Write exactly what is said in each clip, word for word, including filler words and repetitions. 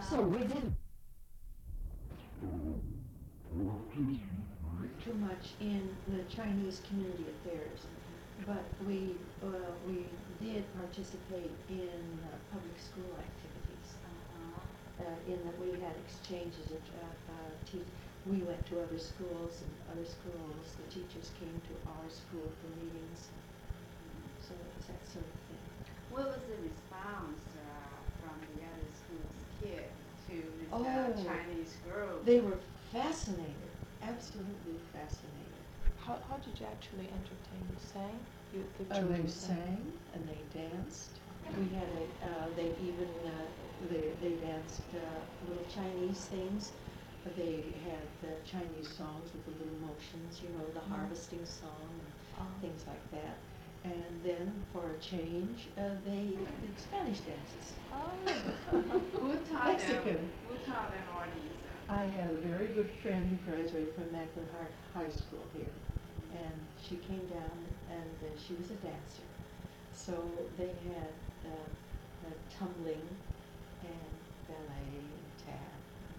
So we didn't too much in the Chinese community affairs, but we uh, we did participate in uh, public school activities. Uh-huh. Uh, in that we had exchanges of uh, uh, te- we went to other schools and other schools. The teachers came to our school for meetings. So it was that sort of thing. What was the response uh, from the other school's kids to this uh, Oh, Chinese girl? they were fascinated, absolutely fascinated. How, how did you actually entertain? You sang? You, the Uh, children they sang and they danced. We had a, uh, they even, uh, they, they danced uh, little Chinese things. Uh, They had the Chinese songs with the little motions, you know, the Mhm. harvesting song and Oh. things like that. And then for a change, uh, they did Spanish dances. Who taught them? Mexican. Who taught them all these? Uh, I had a very good friend who graduated from Macklin High High School here, and she came down and uh, she was a dancer. So they had uh, uh, tumbling and ballet and tap,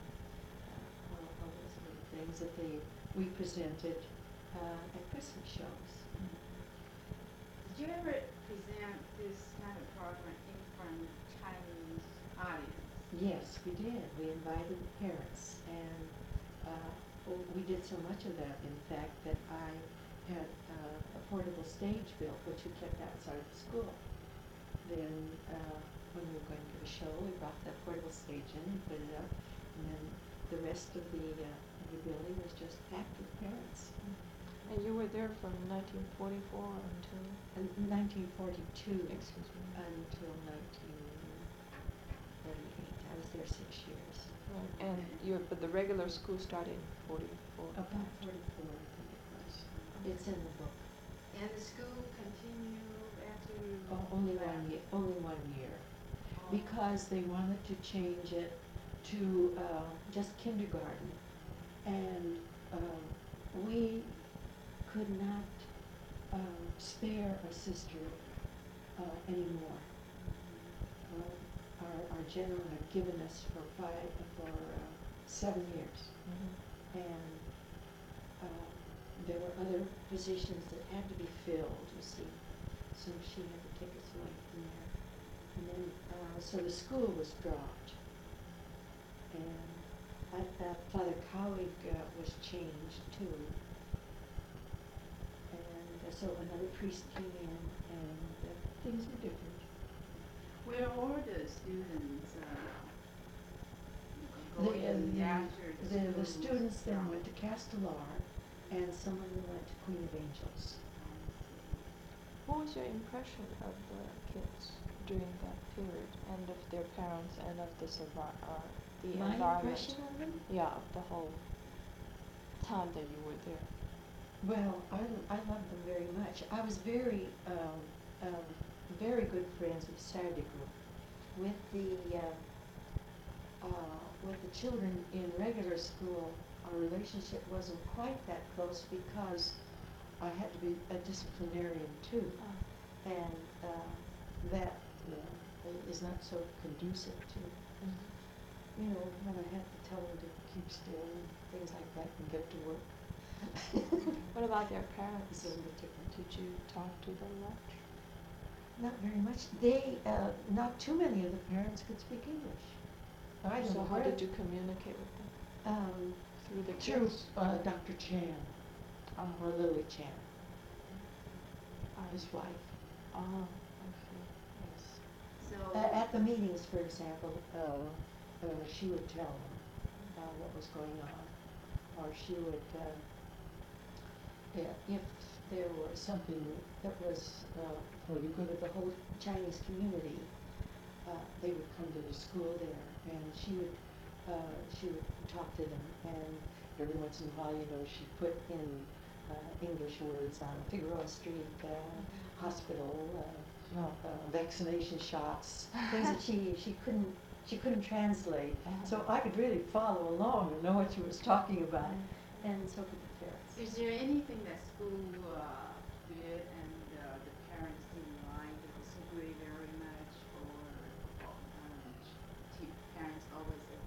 uh, all, all those little things that they we presented uh, at Christmas shows. Did you ever present this kind of program in front of Chinese audience? Yes, we did. We invited parents, and uh, w- we did so much of that, in fact, that I had uh, a portable stage built, which we kept outside the school. Then, uh, when we were going to give a show, we brought that portable stage in and put it up, and then the rest of the, uh, of the building was just packed with parents. And you were there from nineteen forty-four until, And nineteen forty-two excuse me, until nineteen thirty-eight. I was there six years. right, and you, but the regular school started in forty-four. About forty-four, I think it was. It's in the book. And the school continued after you Oh, only left? one year, only one year, Oh. because they wanted to change it to uh, just kindergarten, and um, we could not um, spare a sister uh, anymore. Uh, our, our general had given us for five for uh, seven years, Mhm. and uh, there were other positions that had to be filled, you see. So she had to take us away from there. And then, uh, so the school was dropped. And I, uh, Father Cowig uh, was changed too. And uh, so another priest came in, and uh, things were different. Where are the students uh, The, going uh, after the, the the, the school students then stopped? went to Castellar, and some of them went to Queen of Angels. What was your impression of the kids during that period, and of their parents, and of the survi- uh, the My environment? impression of them? Yeah, of the whole time that you were there. Well, I, I loved them very much. I was very, um, um, very good friends with Saturday group. With the, uh, uh, with the children in regular school, our relationship wasn't quite that close because I had to be a disciplinarian too. Oh. And uh, that uh, is not so conducive to, Mhm. you know, when I had to tell them to keep still and things like that and get to work. What about their parents? It's a little bit different. Did you talk to them much? Not very much. They, uh, not too many of the parents could speak English. I don't So know how where- did you communicate with them? Um, Through the through kids? uh, Doctor Chan, Ah. or Lily Chan, Ah. his wife. Ah, I see. Yes. So Uh, at the meetings, for example, uh, uh, she would tell them uh, what was going on, or she would, uh, yeah, if there was something that was uh, for the good of the whole Chinese community, uh, they would come to the school there, and she would, uh, she would talk to them, and every once in a while, you know, she'd put in uh, English words on Figueroa Street uh, Hospital, uh, No. uh, vaccination shots, things that she, she couldn't, she couldn't translate. Uh-huh. So I could really follow along and know what she was talking about, and so could the parents. is there anything that school uh, did and uh, the parents didn't like or disagree very much, or um, te- parents always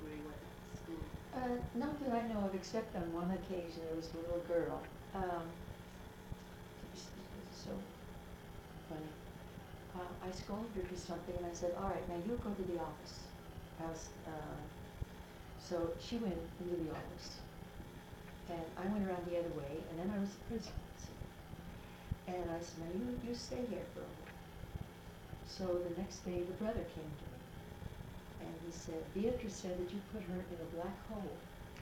Not that I know of, except on one occasion, there was a little girl, um, this is so funny. Uh, I scolded her for something and I said, all right, now you go to the office. I was, uh, so she went into the office. And I went around the other way, and then I was the principal. And I said, now you, you stay here for a while. So the next day, the brother came to me. And he said, Beatrice said that you put her in a black hole.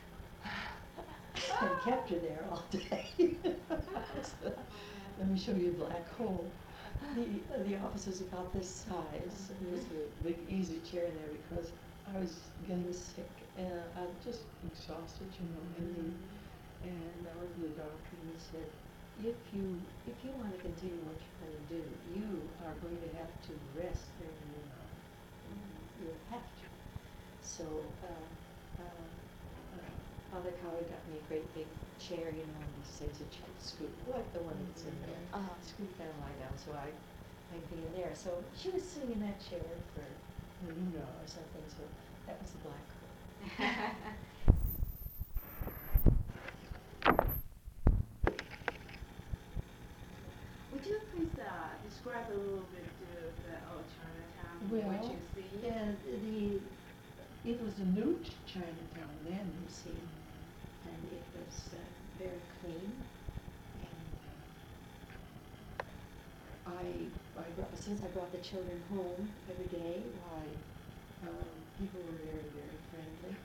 And kept her there all day. So, let me show you a black hole. The, uh, the office was about this size, and there was a big easy chair in there because I was getting sick, and I'm just exhausted, you know, and the, and I went to the doctor, and he said, if you, if you want to continue what you're going to do, you are going to have to rest during the night. You have to. So, uh, uh, uh, Father Coward got me a great big chair, you know, and he says that you could scoot, like the one that's in there. Uh-huh. Scoot down, lie down, so I, I'd be in there. So she was sitting in that chair for an hour or something, so that was the black hole. Would you please uh, describe a little bit of the old Chinatown, what Well, you see? yeah, the, it was a new Ch- Chinatown then, you see, and it was uh, very clean. And uh, I, I brought, since I brought the children home every day, why, um, people were very, very friendly.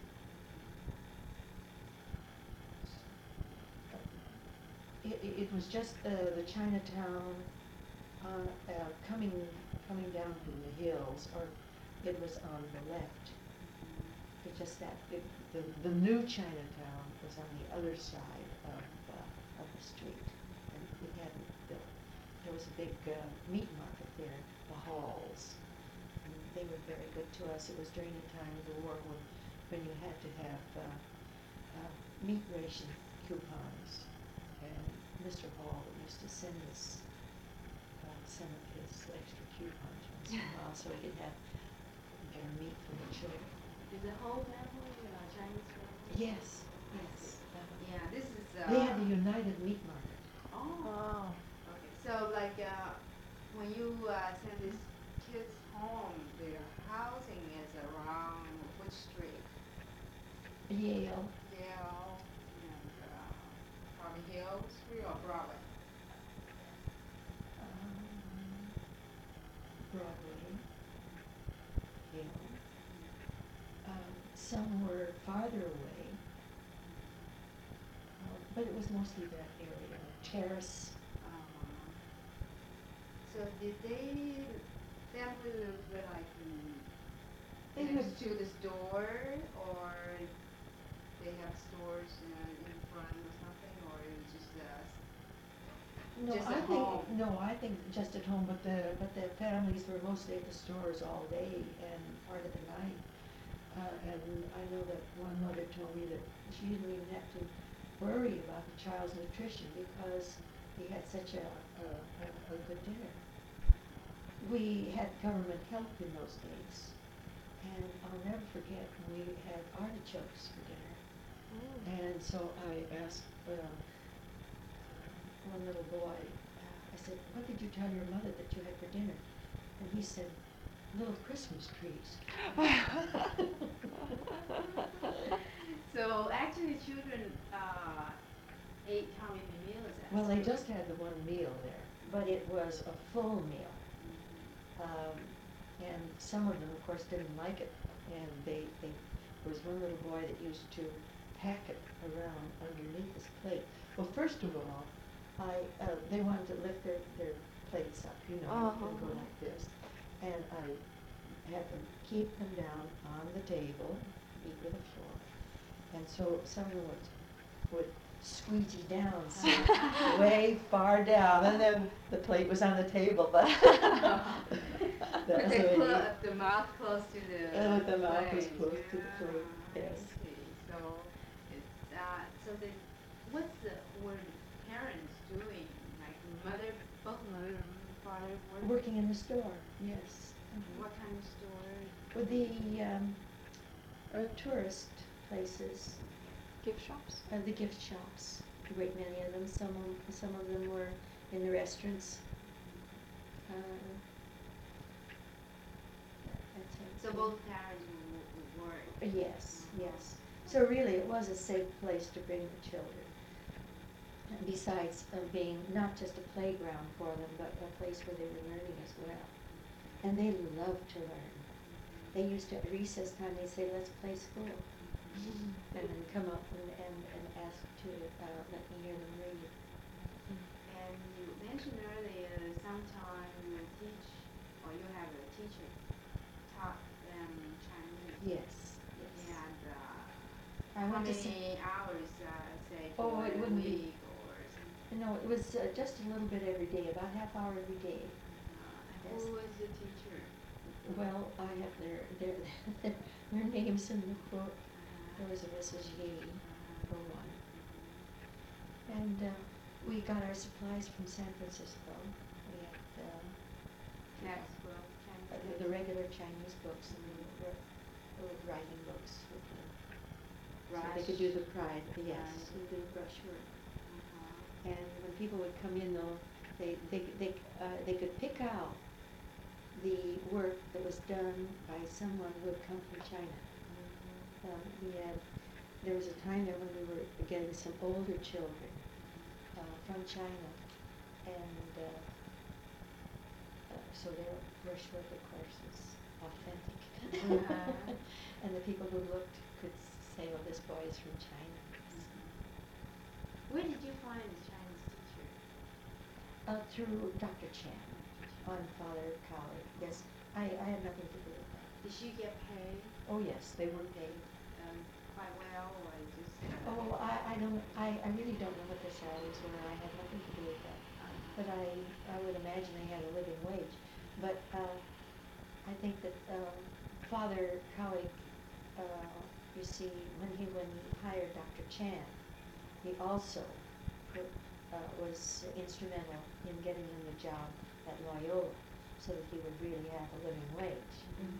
It, it, it was just uh, the Chinatown uh, uh, coming coming down from the hills, or it was on the left. It just that it, the the new Chinatown was on the other side of uh, of the street, and we hadn't built. There was a big uh, meat market there, the Halls, and they were very good to us. It was during the time of the war when when you had to have uh, uh, meat ration coupons. And Mister Hall used to send us uh, some of his extra coupons once in a while, so we could have better meat for the children. Is the whole family uh, Chinese family? Yes, yes. Uh, Yeah, this is. Uh, They had the United Meat Market. Oh. Okay. So like uh, when you uh, send these kids home, their housing is around which street? Yale, Yale and uh, probably Hill Street or Broadway. um, Broadway, Yale. Um, some were farther away, uh, but it was mostly that area. Terrace. Uh, so did they family live with, like They next lived- to the store, or they have stores uh, in front or something, or it was just uh, No, Just I at think, home? no, I think just at home, but the, but the families were mostly at the stores all day and part of the night. Uh, and I know that one mother told me that she didn't even have to worry about the child's nutrition because he had such a, a, a, a good dinner. We had government help in those days, and I'll never forget when we had artichokes for dinner. Mm. And so I asked, uh, one little boy, uh, I said, what did you tell your mother that you had for dinner? And he said, little Christmas trees. So actually, children uh, ate how many meals at Well, they school? just had the one meal there, but it was a full meal. Um, and some of them, of course, didn't like it, and they, they, there was one little boy that used to pack it around underneath his plate. Well, first of all, I, uh, they wanted to lift their, their plates up, you know, and go Uh-huh. like this. And I had them keep them down on the table, feet to the floor. And so some of them would, would squeegee down, so way far down, and then the plate was on the table, but But that's they the way put they- up the mouth close to the Uh, the mouth was plate. close to the plate, Yeah, yes. I see. So it's uh, so the what's the were the parents doing? Like mother, both mother and father working. Working in the store, yes. What kind of store? With the um, uh, tourist places, gift shops? Uh, the gift shops, a great many of them. Some of, some of them were in the restaurants. Uh, that's it. So both parents w- w- work? Uh, Yes, yes. So really, it was a safe place to bring the children. And besides uh, being not just a playground for them, but a place where they were learning as well. And they loved to learn. They used to, at recess time, they'd say, let's play school. And then come up and, and, and ask to uh, let me hear them read. And you mentioned earlier, sometimes you teach, or you have a teacher taught them Chinese. Yes, yes. And uh, I how went to many see, hours, uh, say, Oh, for it a wouldn't be- week or something? no, it was uh, just a little bit every day, about half hour every day. Uh, Yes. Who was the teacher? Well, I have their, their, their, their names in the book. There Uh, was a Missus Yee, uh, for one. And uh, we got our supplies from San Francisco. We had uh, textbook, uh, Chinese the, the regular Chinese books and the r- uh, writing books with the, so they could do the pride, yes, Right. and do brushwork. Uh-huh. And when people would come in though, they, they, they, uh, they could pick out the work that was done by someone who had come from China. Um, we had, there was a time there when we were getting some older children uh, from China, and uh, uh, so their brushwork, of course, was authentic. Uh-huh. And the people who looked could say, "Oh, this boy is from China." Where did you find the Chinese teacher? Uh, through Doctor Chan on Father Cowley. Yes, I, I had nothing to do with that. Did she get paid Oh yes, they were paid. um, quite well, or just? Uh, Oh, I, I don't, I, I really don't know what their salaries were, I had nothing to do with that. uh-huh. But I, I would imagine they had a living wage. But, uh, I think that, um, Father Cowley, uh, you see, when he, when he hired Doctor Chan, he also put, uh, was instrumental in getting him the job at Loyola, so that he would really have a living wage.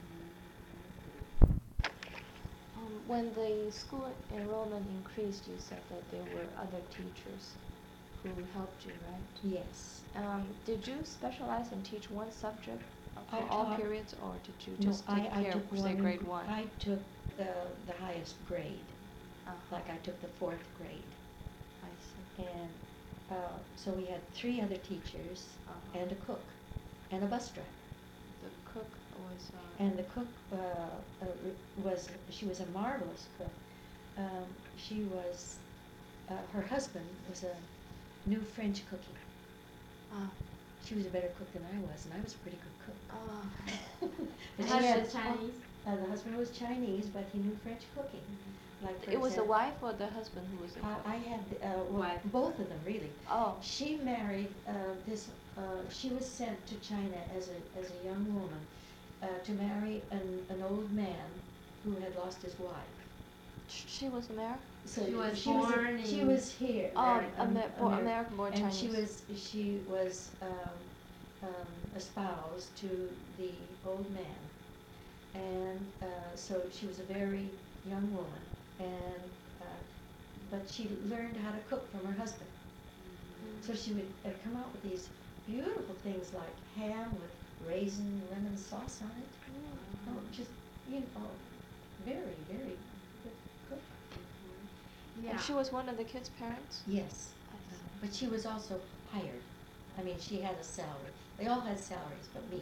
Um, when the school enrollment increased, you said that there were other teachers who helped you, right? Yes. Um, did you specialize and teach one subject uh, I for all taught- periods, or did you No, just I, take I care took of, say, one- grade one? I took the, the highest grade, Uh-huh. like I took the fourth grade. I see. And, uh, so we had three other teachers Uh-huh. and a cook and a bus driver. The cook was. Uh, And the cook, uh, uh, was, she was a marvelous cook. Um, she was, uh, her husband was a new French cookie. Ah. She was a better cook than I was, and I was a pretty good cook. Oh. But The she husband had- is Chinese? Uh, the husband was Chinese, but he knew French cooking. Like, for It was the example, wife or the husband who was the cook? I, I had, uh, well, Wife. both of them, really. Oh. She married, uh, this, uh, she was sent to China as a, as a young woman, uh, to marry an, an old man who had lost his wife. Sh- She was American? So She was she was, a- born she in- was here. Oh, Ameri- um, Amer- bo- Ameri- American-born And she Chinese. was, she was, um, um, espoused to the old man. And, uh, so she was a very young woman, and, uh, but she learned how to cook from her husband. So she would uh, come out with these beautiful things like ham with raisin lemon sauce on it. Mm. Oh, just, you know, very, very good cook. Yeah. And she was one of the kids' parents? Yes, I uh, see. but she was also hired. I mean, she had a salary. They all had salaries, but me.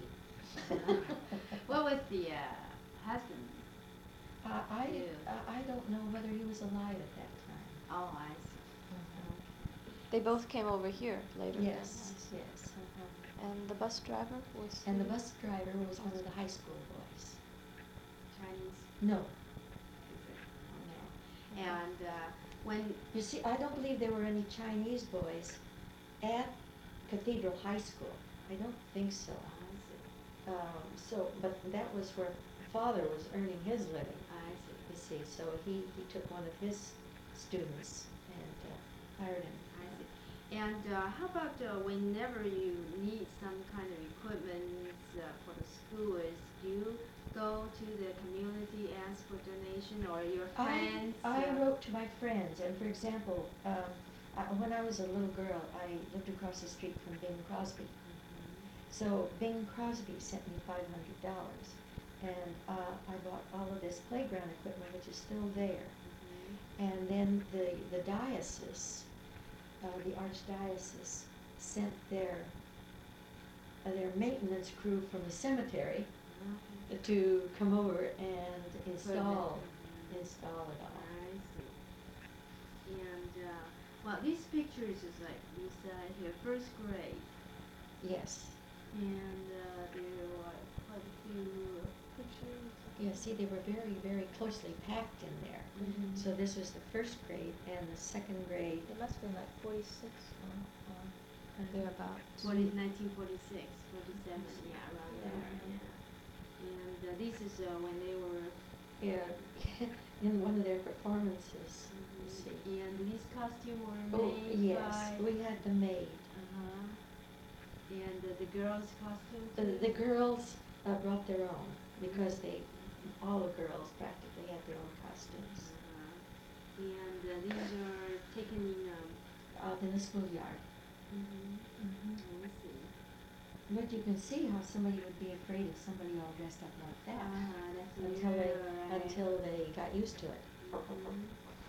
What was the uh, husband? Uh, I, You. uh, I don't know whether he was alive at that time. Oh, I see. They both came over here later. then, Yes, I see. yes. uh-huh. And the bus driver was? And the he- bus driver was one of the high school boys. Chinese. No, Is it? no. Okay. And uh, when You see, I don't believe there were any Chinese boys at Cathedral High School. I don't think so. I see. Um, so, but that was where father was earning his living, I see. you see. So he, he took one of his students and uh, hired him. I see. And uh, how about uh, whenever you need some kind of equipment uh, for the schools, do you go to the community, ask for donation, or your I, friends? I uh, wrote to my friends, and for example, um, I, when I was a little girl, I lived across the street from Bing Crosby. So Bing Crosby sent me five hundred dollars, and uh, I bought all of this playground equipment, which is still there. Mhm. And then the, the diocese, uh, the archdiocese, sent their, uh, their maintenance crew from the cemetery Mhm. to come over and install, Mhm. install it all. I see. And, uh, well, these pictures is like, you said here, first grade, Yes. and, uh, there were quite a few pictures. Yeah, see, they were very, very closely packed in there. Mhm. So this was the first grade, and the second grade, It must have been like forty-six or, or thereabouts. Forty, nineteen forty-six, forty-seven, yeah, around there, yeah. And, uh, this is, uh, when they were. yeah, in one of their performances. Mhm. You see. And these costumes were Oh, made yes, by. we had them made. Uh-huh. And uh, the girls' costume The, too? the girls uh, brought their own, because they, all the girls practically had their own costumes. Uh-huh. And uh, these are taken in, um. Out in the schoolyard. Mhm. Mm-hmm. I see. But you can see how somebody would be afraid of somebody all dressed up like that. Uh-huh, that's Until they, right. until they got used to it. Mhm.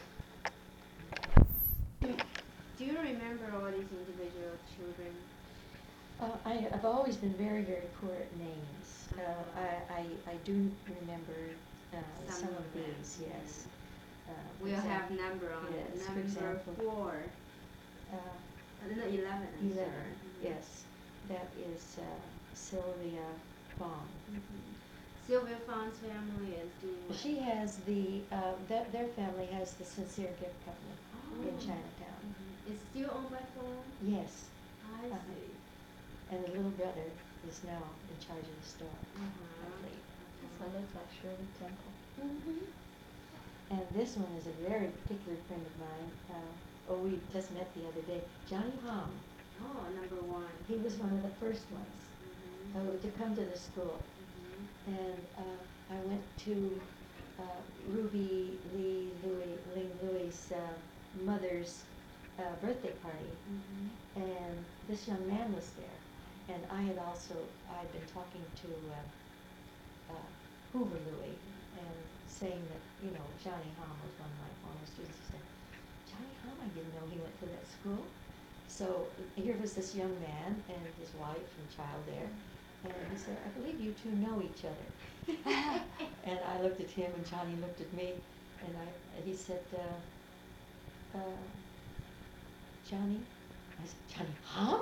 Do, do you remember all these individual children? Uh, I, I've always been very, very poor at names. Uh, I, I, I do remember, uh, Some some of of them, these, yes. Uh, for We'll have example- number on it. yes, for Number example, four. Uh, Uh, no, eleven, I'm sorry. eleven, Mhm. yes. That is, uh, Sylvia Fong. Mhm. Sylvia Fawn's family is doing what? She has the, uh, their, their family has the Sincere Gift Company in Oh. Chinatown. Mhm. It's still owned by Fawn? Yes, I Uh-huh. see. and the little brother is now in charge of the store, I Uh-huh. believe. So it looks like Shirley Temple. Mm-hmm. And this one is a very particular friend of mine. Uh, oh, we just met the other day. Johnny Hom. Oh, number one. He was one of the first ones Mhm. uh, to come to the school. Mhm. And uh, I went to uh, Ruby Lee Louis, Ling Louis' uh, mother's uh, birthday party. Mhm. And this young man was there. And I had also, I had been talking to uh, uh, Hoover Louis and saying that, you know, Johnny Hom was one of my former students. He said, Johnny Hom, I didn't know he went to that school. So here was this young man and his wife and child there. And he said, I believe you two know each other. And I looked at him and Johnny looked at me. And I, he said, uh, uh, Johnny? I said, Johnny Hom?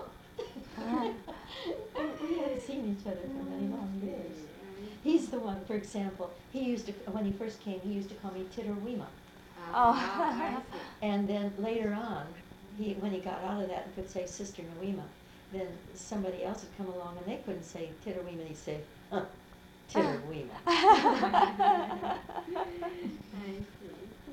We hadn't seen each other for many long years. He's the one, for example, he used to, when he first came, he used to call me Titterweema. Oh, I see. And then later on, he, when he got out of that and could say Sister Noema, then somebody else would come along and they couldn't say Titterweema, and he'd say, huh, Titterweema. I see.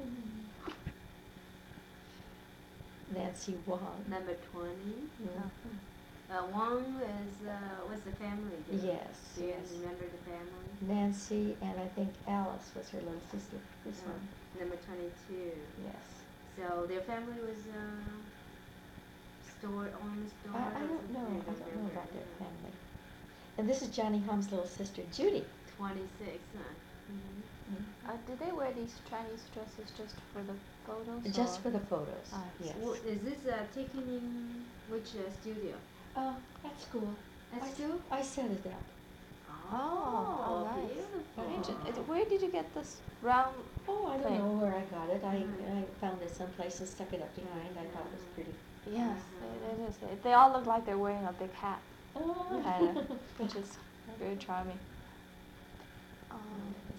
Nancy Wong. Number twenty. Mhm. Uh, Wong is, uh, was the family there? Yes, Do you yes. remember the family? Nancy, and I think Alice was her little sister, this Uh, one, Number twenty-two. yes. So their family was, uh, store, owned store? I, I or don't know, I something? don't know about their family. And this is Johnny Hom's little sister, Judy. Twenty-six, huh? Mhm. Mm. Uh, do they wear these Chinese dresses just for the photos? Just or- for the photos, Ah, yes. Well, is this, uh, taken in which, uh, studio? Uh, at school. At I- school? I set it up. Oh, oh, nice. beautiful. Very inter- it- Where did you get this round? Oh, I don't Thing. know where I got it. I, Mhm. I found it someplace and stuck it up behind. I thought it was pretty. Yes, Uh-huh. it, it is. It- They all look like they're wearing a big hat, Oh. kind of, which is very charming. Um, Yes.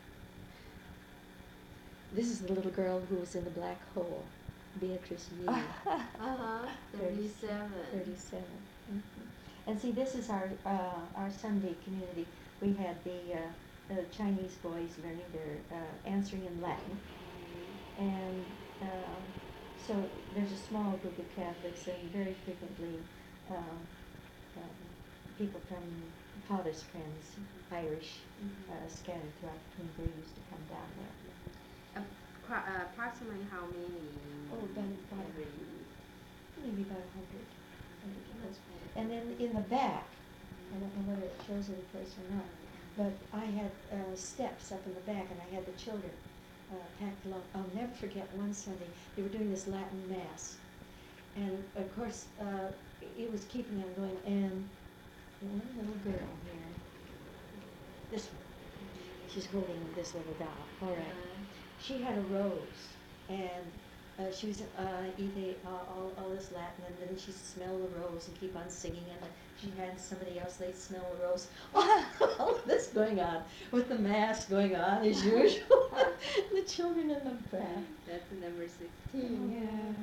This is the little girl who was in the black hole, Beatrice Yee, Uh-huh, Thirty- thirty-seven. thirty-seven. Mhm. And see, this is our, uh, our Sunday community. We had the, uh, the Chinese boys learning their, uh, answering in Latin. And, um, so there's a small group of Catholics and very frequently, um, um, people from father's friends, Irish, Mhm. uh, scattered throughout the Twin Bridge, used to come down there. Appro- uh, approximately how many? Oh, about about every? maybe about a hundred. hundred kilos. And then in the back, I don't know whether it shows it in place or not, but I had uh, steps up in the back, and I had the children uh, packed along. I'll never forget one Sunday, they were doing this Latin Mass. And of course, uh, it was keeping on going, and one little girl here, this one, she's holding this little doll, all right. Uh, She had a rose, and uh, she was uh, eating uh, all, all this Latin, and then she'd smell the rose and keep on singing, and then she had somebody else, they'd smell the rose. All of this going on, with the mass going on as usual, the children in the back. That's number sixteen. Yeah.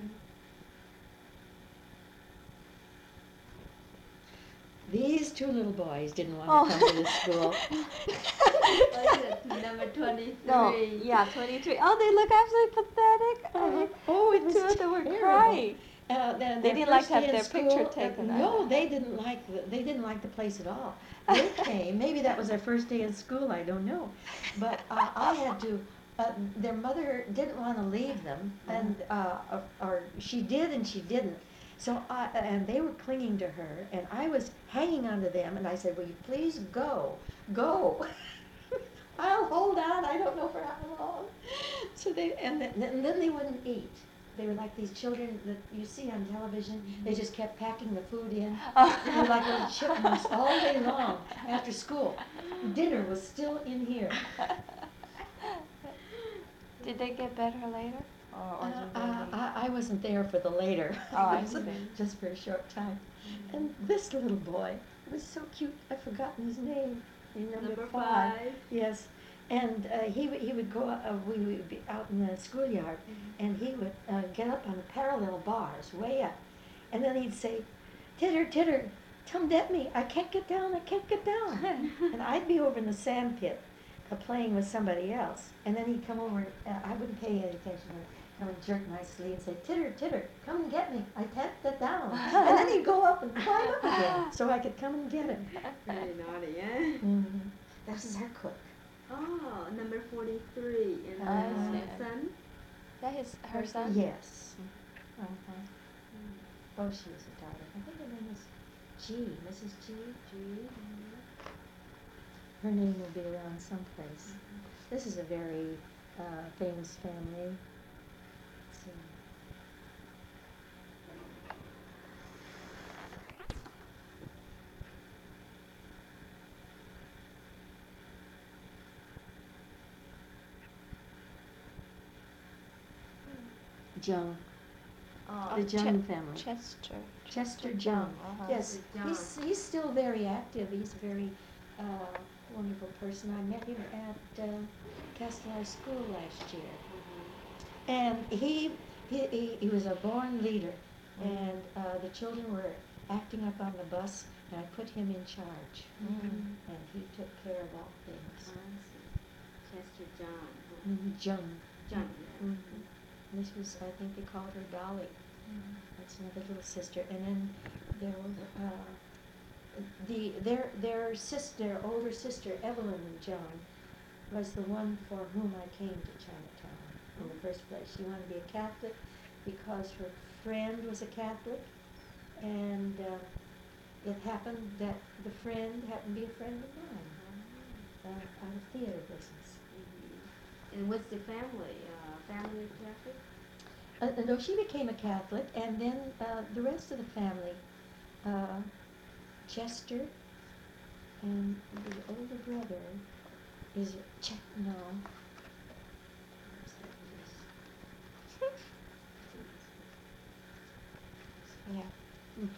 These two little boys didn't want Oh. to come to this school. What is it? Number twenty-three. No, yeah, twenty-three. Oh, they look absolutely pathetic. Oh, oh, it The was two of them were terrible. crying. Uh, the, They their didn't like first to have day in their school, picture uh, taken No, out. they didn't like the, they didn't like the place at all. They came, maybe that was their first day in school, I don't know. But uh, I had to, uh, their mother didn't want to leave them, and uh, or, or she did and she didn't. So I, and they were clinging to her, and I was hanging onto them, and I said, "Will you please go, go." I'll hold on. I don't know for how long. So they and then, and then they wouldn't eat. They were like these children that you see on television. They just kept packing the food in. They were like little chipmunks all day long after school. Dinner was still in here. Did they get better later? Or, or Uh, did they uh, leave? I, I wasn't there for the later. Oh, I It was see. just for a short time. And this little boy was so cute. I've forgotten his name. He's number, Number five. five. Yes. And uh, he would he would go. Uh, we would be out in the schoolyard, and he would uh, get up on the parallel bars, way up, and then he'd say, "Titter, titter, come get me! I can't get down! I can't get down!" And I'd be over in the sand pit, uh, playing with somebody else, and then he'd come over. And, uh, I wouldn't pay any attention. I'd come and jerk my sleeve and say, "Titter, titter, come and get me! I can't get down!" And then he'd go up and climb up again, so I could come and get him. Very naughty, yeah. Mm-hmm. This is our cook. Oh, number forty-three. And I uh, see. son? That is her son? Yes. Uh-huh. Oh, she was a daughter. I think her name was G, Missus G. G. Her name will be around someplace. This is a very uh, famous family. Let's see. Jung, Oh, the Che- Jung family. Chester. Chester Jung. Uh-huh. Yes, Jung. he's, he's still very active. He's a very uh, wonderful person. I met him at uh, Castellar School last year. And he, he, he, he was a born leader. And uh, the children were acting up on the bus, and I put him in charge. Mm. And he took care of all I things. see. Chester John. Mm, Jung. John. Mhm. This was, I think they called her Dolly. That's another little sister. And then there was uh, the their their sister, older sister Evelyn Jung, was the one for whom I came to Chinatown in the first place. She wanted to be a Catholic because her friend was a Catholic, and uh, it happened that the friend happened to be a friend of mine uh, out of theater business. Mhm. And what's the family? Uh, family Catholic? Uh, no, she became a Catholic, and then uh, the rest of the family, uh, Chester, and the older brother is Ch- no. Yeah. Mm.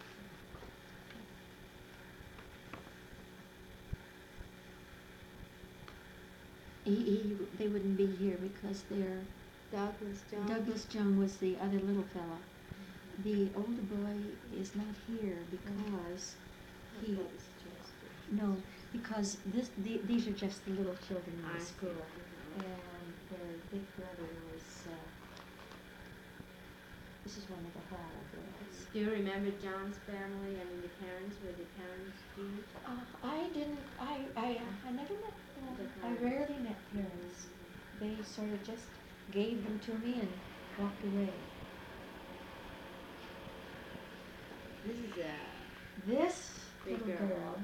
He, he, they wouldn't be here because they're Douglas John. Douglas Jung was the other little fella. The older boy is not here because he, no, because this, the, these are just the little children in I the see. school. Mhm. And their big brother was, uh, This is one of the Hall girls. Do you remember John's family? I mean, the parents, were the parents Jews? Uh, I didn't, I, I, uh, I never met, uh, The I parents. rarely met parents. They sort of just gave them to me and walked away. This is a This Big little girl. girl,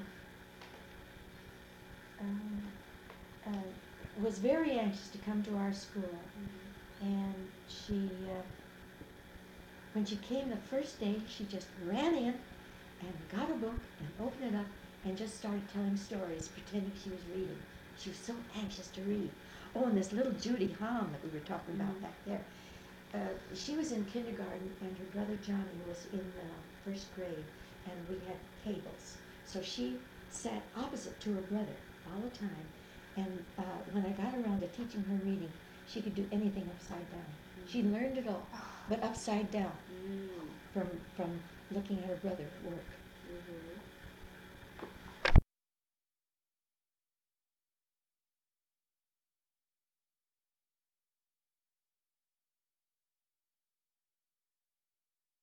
um, uh, was very anxious to come to our school, and she, uh, when she came the first day, she just ran in and got a book and opened it up and just started telling stories, pretending she was reading. She was so anxious to read. Oh, and this little Judy Hahn that we were talking about Mhm. back there, uh, she was in kindergarten, and her brother Johnny was in uh, first grade, and we had tables. So she sat opposite to her brother all the time, and uh, when I got around to teaching her reading, she could do anything upside down. She learned it all, but upside down Mm. from from looking at her brother work. Mhm.